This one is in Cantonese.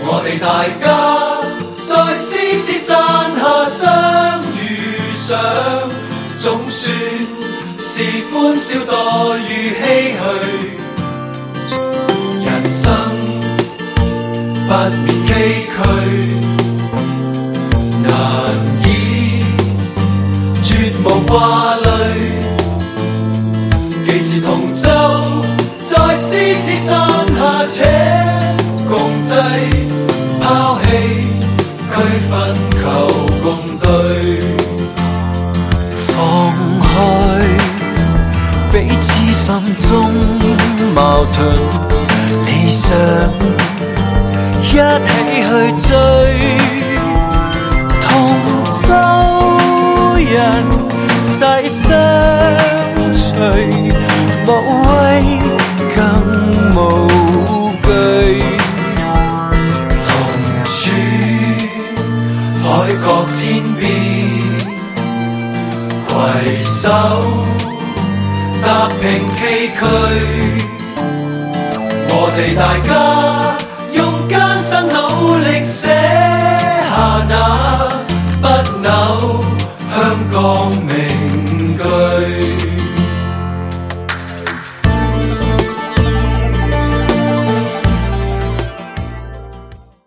我哋大家在獅子山下相遇上，總算是歡笑多於唏噓。人生不免崎嶇，難以絕無掛慮。既是同舟在獅子山下，且共濟拋棄區分求共對， 放開彼此心中矛盾，理想一起去追，同舟人誓相隨，無畏更無懼。 同處海角天邊，攜手踏平崎嶇。我哋大家